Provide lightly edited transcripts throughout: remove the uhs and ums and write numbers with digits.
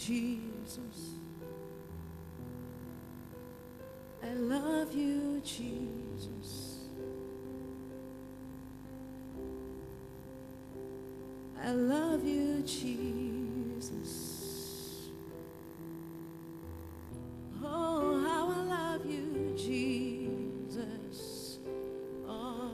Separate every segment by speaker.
Speaker 1: Jesus. I love you, Jesus. I love you, Jesus. Oh, how I love you, Jesus. Oh.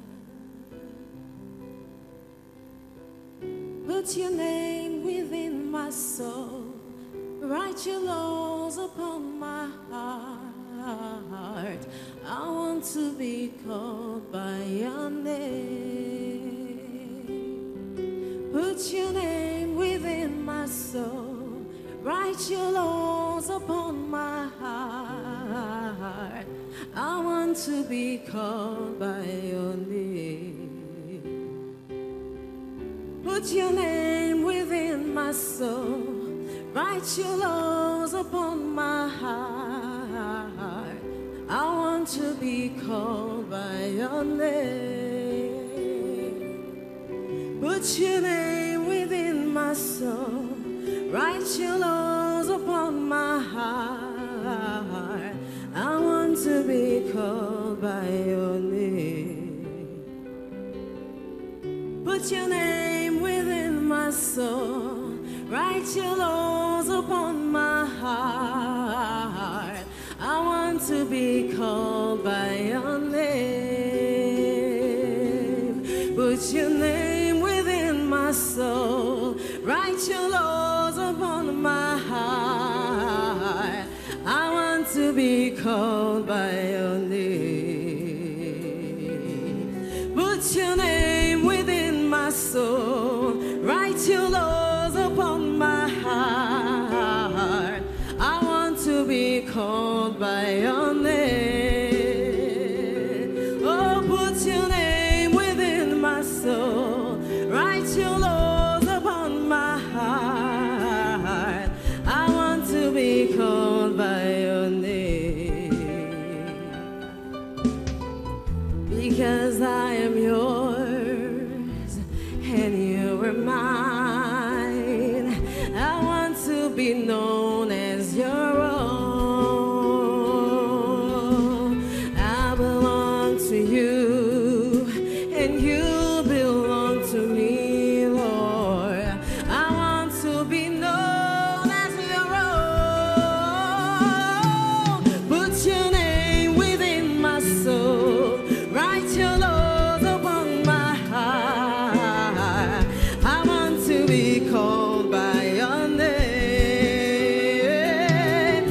Speaker 1: Put your name within my soul. Write your laws upon my heart. I want to be called by your name. Put your name within my soul. Write your laws upon my heart. I want to be called by your name. Put your name within my soul. Write your laws upon my heart. I want to be called by your name. Put your name within my soul. Write your laws upon my heart. I want to be called by your name. Put your name within my soul. Write your laws upon my heart. I want to be called by your name. Put your name within my soul. Write your laws upon my heart. I want to be called by your name. Put your name within my soul. Write your laws upon my heart. I want to be called by your name. Oh, put your name within my soul. Write your laws upon my heart. I want to be called by your name. Because I am yours and you are mine. I want to be known as your own. I belong to you and you belong to me, Lord. I want to be known as your own. Put your name within my soul. Write your laws upon my heart. I want to be called by your name.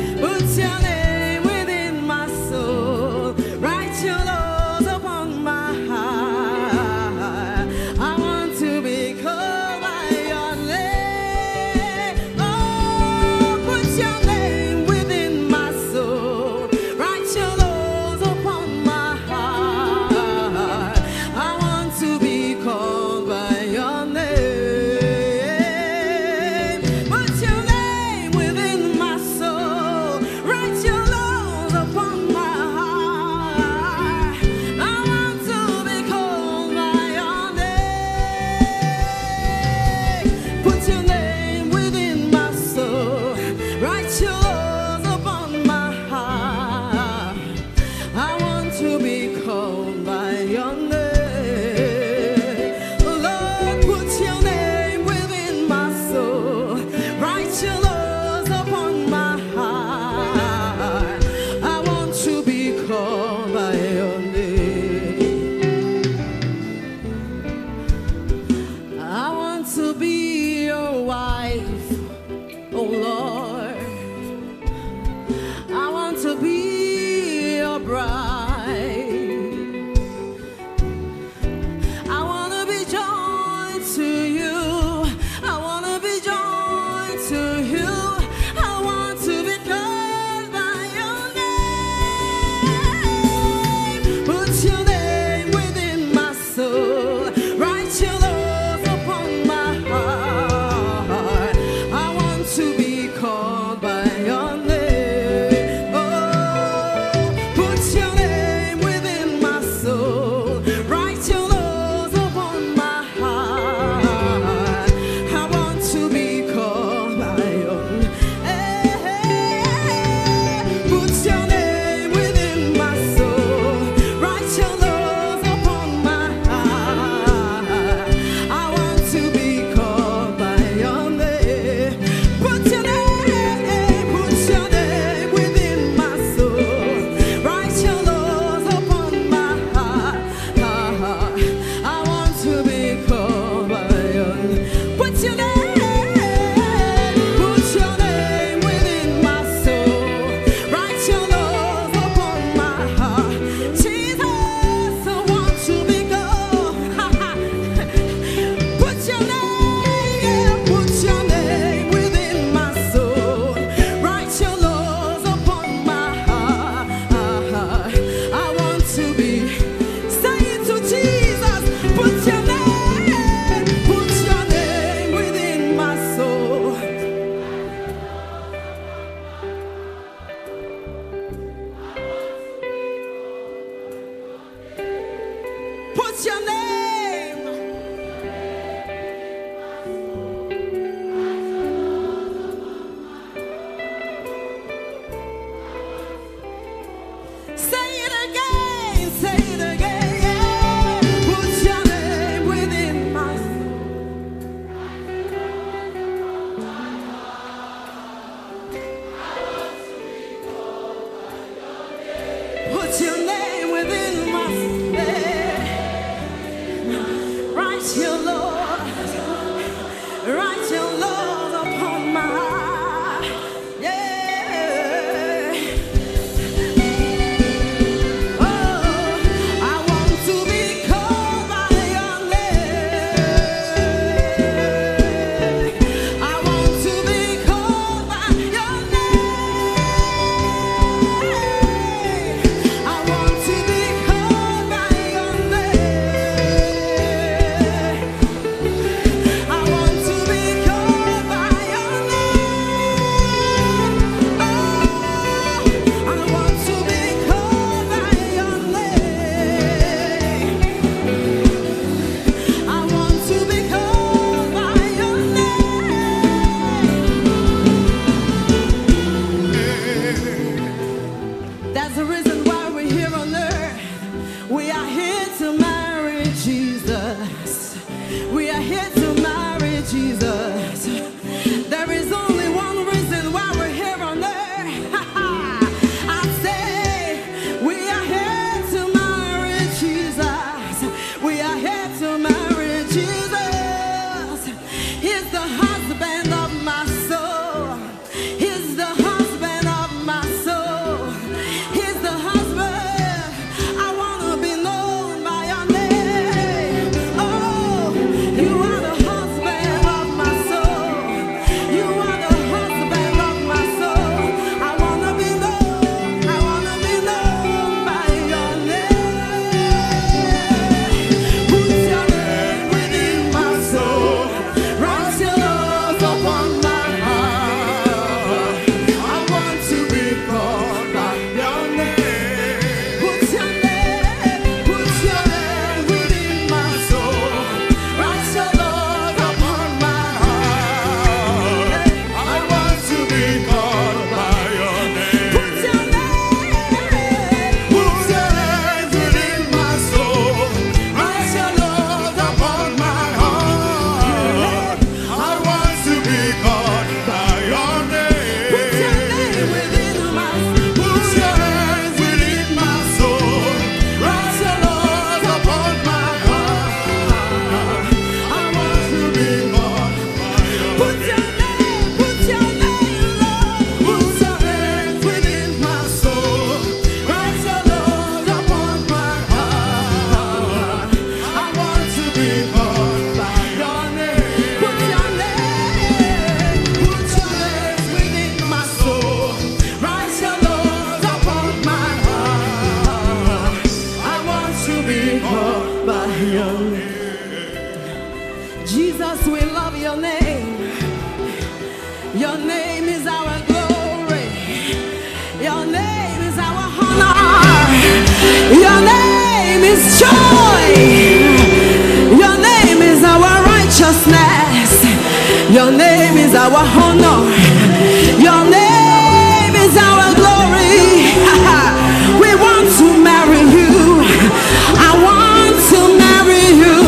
Speaker 1: name is our glory. Your name is our honor. Your name is joy. Your name is our righteousness. Your name is our honor. Your name is our glory. We want to marry you. I want to marry you.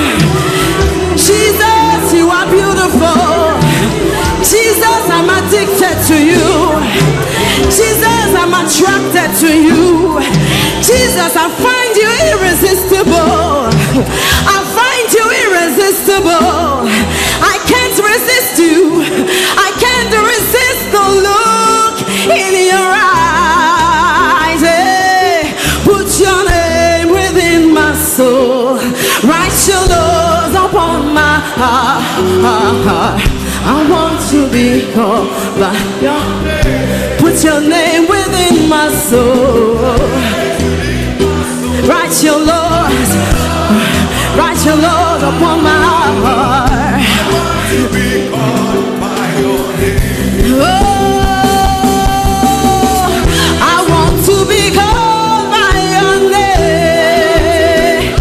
Speaker 1: Jesus, you are beautiful. Jesus, I'm addicted to you. Jesus, I'm attracted to you. Jesus, I find you irresistible. I find you irresistible. I can't resist you. I can't resist the look in your eyes. Hey, put your name within my soul. Write your laws upon my heart. I want to be called by your name. Put your name within my soul. Write your laws. Write your laws upon my heart.
Speaker 2: I want to be called by your name.
Speaker 1: Oh, I want to be called by your name.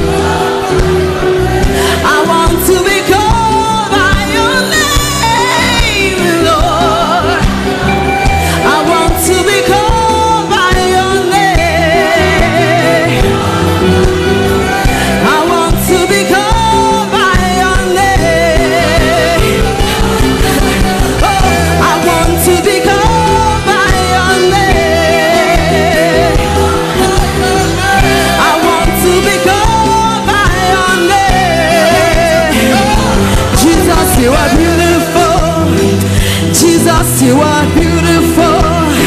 Speaker 1: I want to be called by your name, Lord. I want to be called by your name. I want to be called by your name. Oh, I want to be called by your name. I want to be called by your name. Jesus, you are beautiful. Jesus, you are beautiful.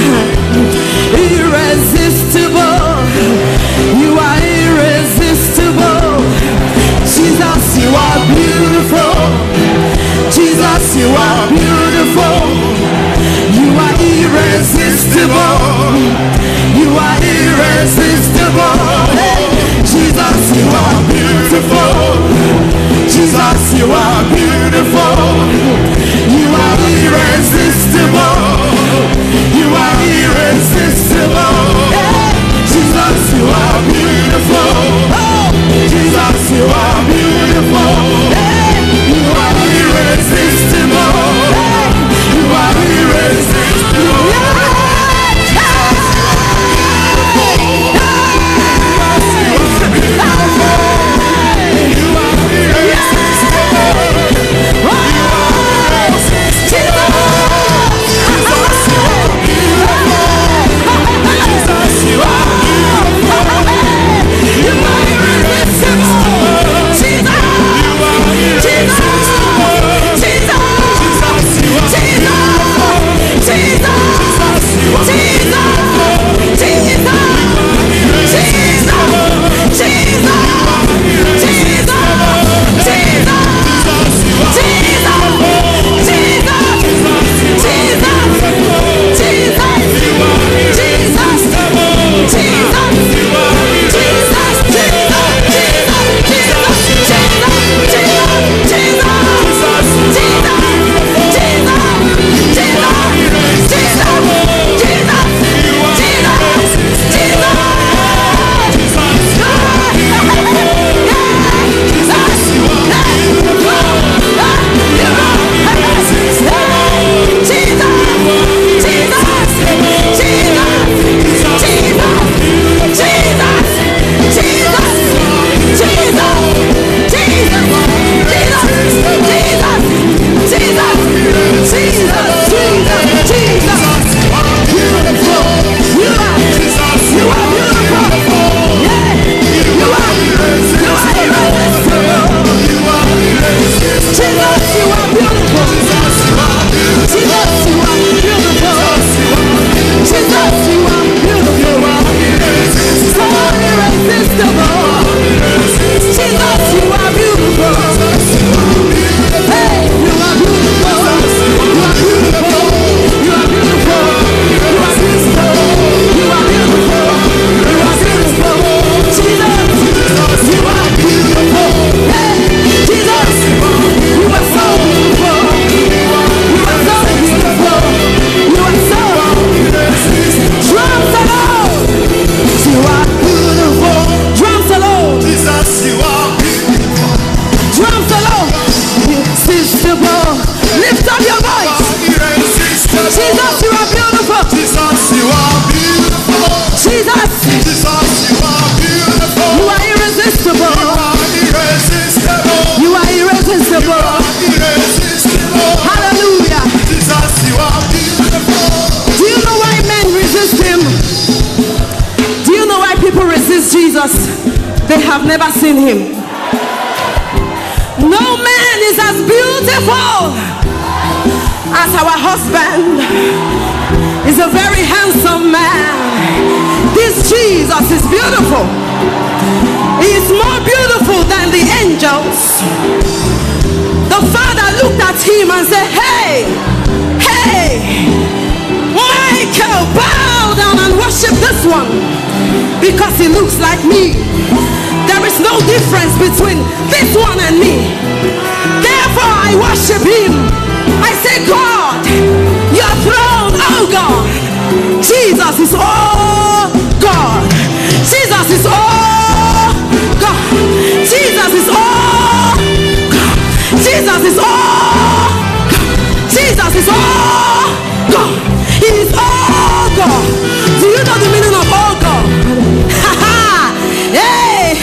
Speaker 1: Irresistible. You are irresistible. Jesus, you are beautiful. Jesus, you are beautiful. You are irresistible. You are irresistible. Hey, Jesus, you are beautiful. Jesus, you are beautiful. You are irresistible. Jesus, they have never seen him. No man is as beautiful as our husband. He's a very handsome man. This Jesus is beautiful. He is more beautiful than the angels. The Father looked at him and said, hey, hey, Michael, bow down and worship this one, because he looks like me. There is no difference between this one and me. Therefore I worship him. I say, God, your throne, oh God. Jesus is all God. Jesus is all God. Jesus is all God. Jesus is all God. Jesus is all God. He is all God. Do you know the meaning of all God? Hey,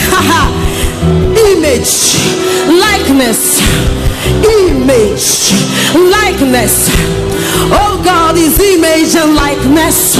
Speaker 1: image, likeness, image, likeness. Oh God is image and likeness.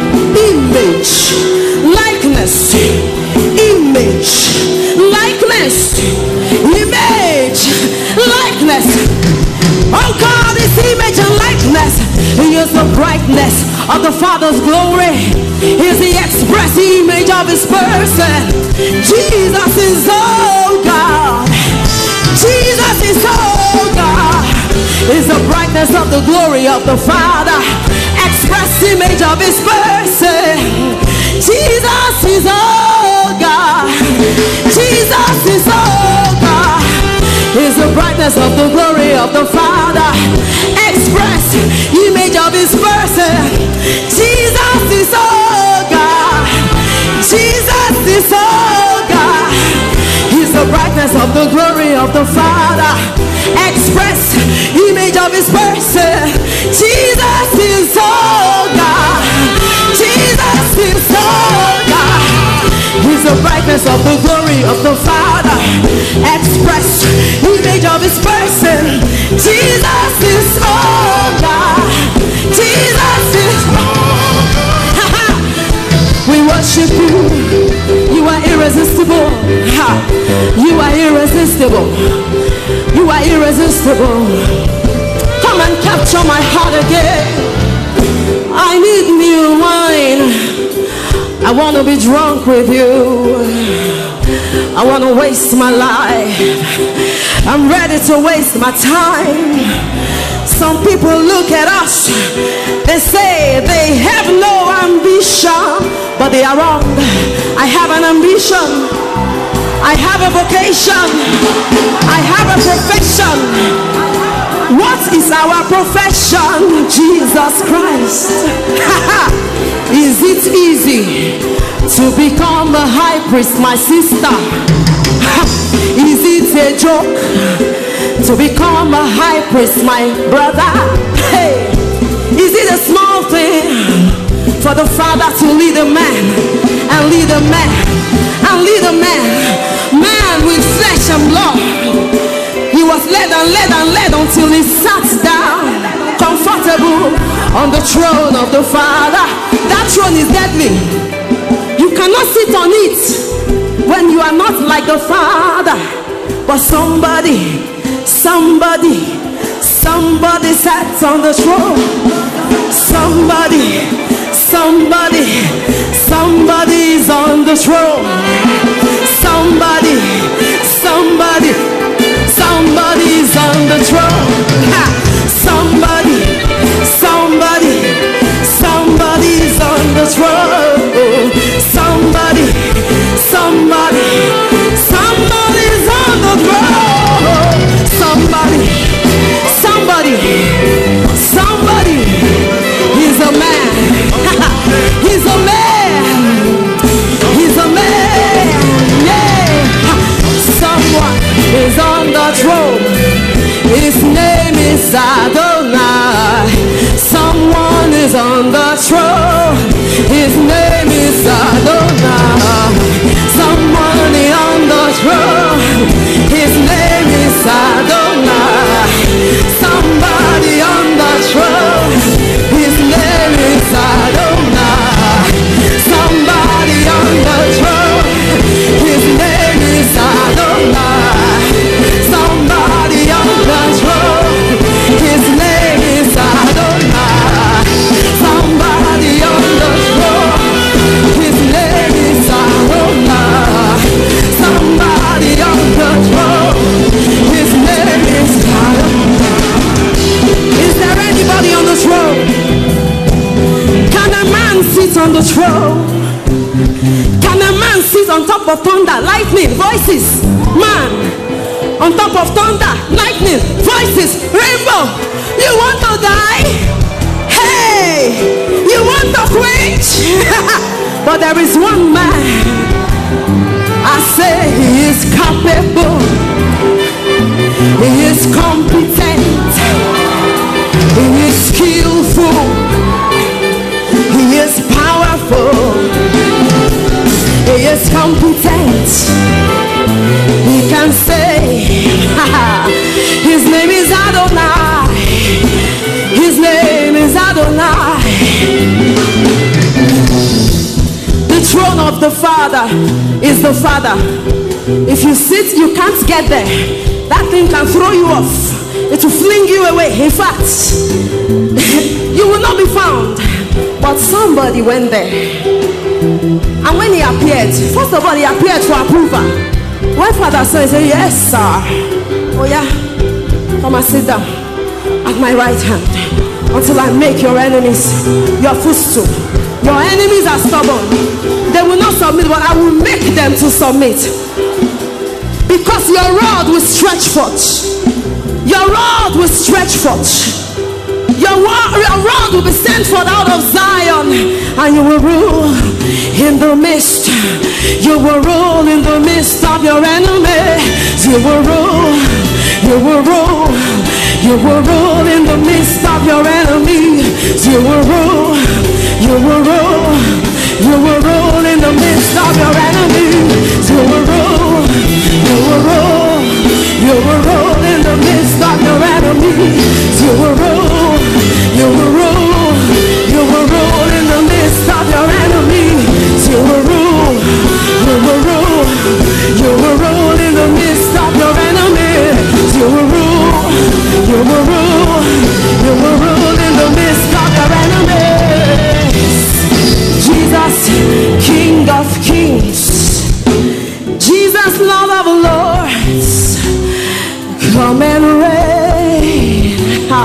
Speaker 1: Image, likeness, image, likeness, image, likeness. Oh God is image and likeness. He is the brightness of the Father's glory. He is the express image of his person. Jesus is oh God. Jesus is oh God. Is the brightness of the glory of the Father, express image of his person. Jesus is oh God. Jesus is oh God. Is the brightness of the glory of the Father, express image of his person. Jesus is oh God. Jesus is oh God. He's the brightness of the glory of the Father, express image of his person. Jesus is oh God. Jesus is oh God. He's the brightness of the glory of the Father, express image of his person. Jesus is oh God. Jesus is oh God. We worship you. You are irresistible. You are irresistible. You are irresistible. Come and capture my heart again. I need new wine. I want to be drunk with you. I want to waste my life. I'm ready to waste my time. Some people look at us, they say they have no ambition, but they are wrong. I have an ambition. I have a vocation. I have a profession. What is our profession? Jesus Christ. Is it easy to become a high priest, my sister? Is it a joke to become a high priest, my brother? Hey, is it a small thing for the Father to lead a man and lead a man and lead a man with flesh and blood? He was led and led and led until he sat down comfortable on the throne of the Father. That throne is deadly. You cannot sit on it when you are not like the Father. But somebody sat on the throne. Somebody is on the throne. Somebody is on the throne. Somebody is on the throne. Somebody is on the throne. Somebody is a man. He's a man. He's a man. Yeah. Someone is on the throne. His name is Adonai. Someone is on the throne. His name is Adonai. Someone is on the throne. His name is Adonai. Somebody on the throne. His name is Adonai. Somebody on the throne. on the throne. Can a man sit on top of thunder, lightning, voices? Man, on top of thunder, lightning, voices, rainbow. You want to die? Hey, you want to quit? But there is one man, I say he is capable, he is competent, he is skillful, he is powerful, he is competent. He can say, his name is Adonai, his name is Adonai. The throne of the Father is the Father. If you sit, you can't get there. That thing can throw you off. It will fling you away. In fact, you will not be found. But somebody went there. And when he appeared, first of all, he appeared for approval. When Father saw, he said, yes, sir. Oh yeah, come and sit down at my right hand until I make your enemies your footstool. Your enemies are stubborn. They will not submit, but I will make them to submit. Because your rod will stretch forth. Your rod will stretch forth. Your rod will be sent forth out of Zion, and you will rule in the midst. You will rule in the midst of your enemies. You will rule. You will rule. You will rule in the midst of your enemies. You will rule. You will rule. You will rule in the midst of your enemies. You will rule. You will rule. You will rule in the midst of your enemies. You will rule. You will rule. You will rule in the midst of your enemies. You will rule. You will rule. You will rule in the midst of your enemies. You will rule. You will rule. You will rule in the midst of your enemies. Jesus, King of Kings. Jesus, Lord of Lords. Come and reign.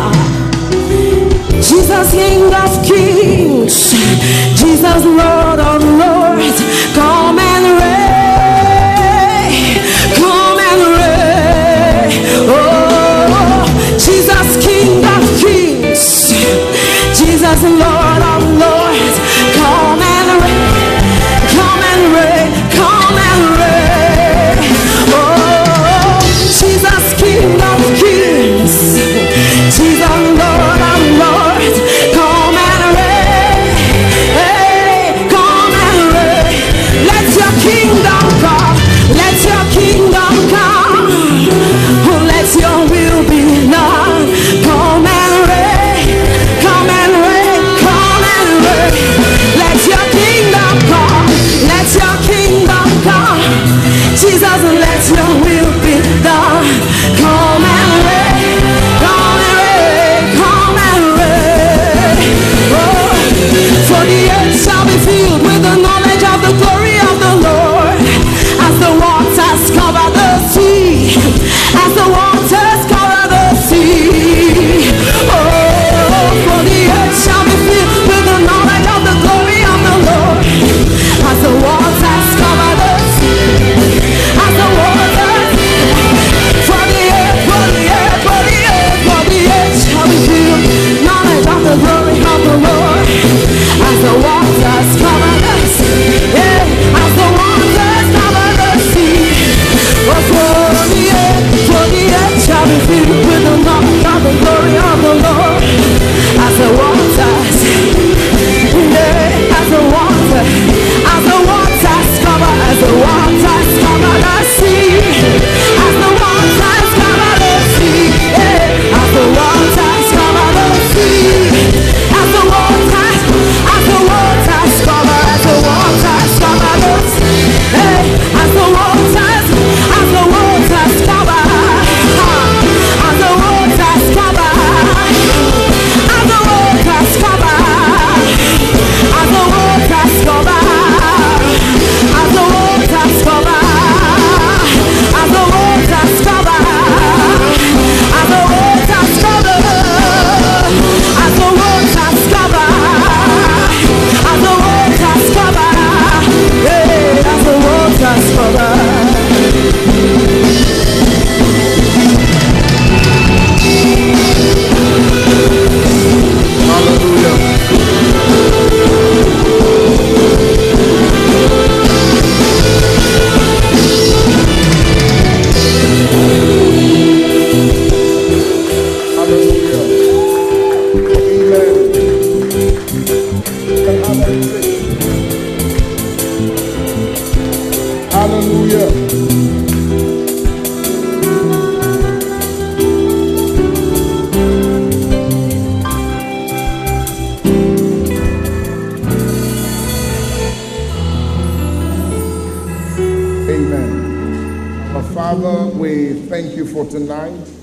Speaker 1: Jesus, King of Kings. Jesus, Lord of Lords. Come and reign. Come and reign. Oh, Jesus, King of Kings. Jesus, Lord of Lords. Come and reign. Come and reign. Come and reign. Oh, Jesus, King of Kings. Jesus, Lord of Lords. Come and reign. Hey, come and reign.
Speaker 3: Hallelujah. Amen. Our Father, we thank you for tonight.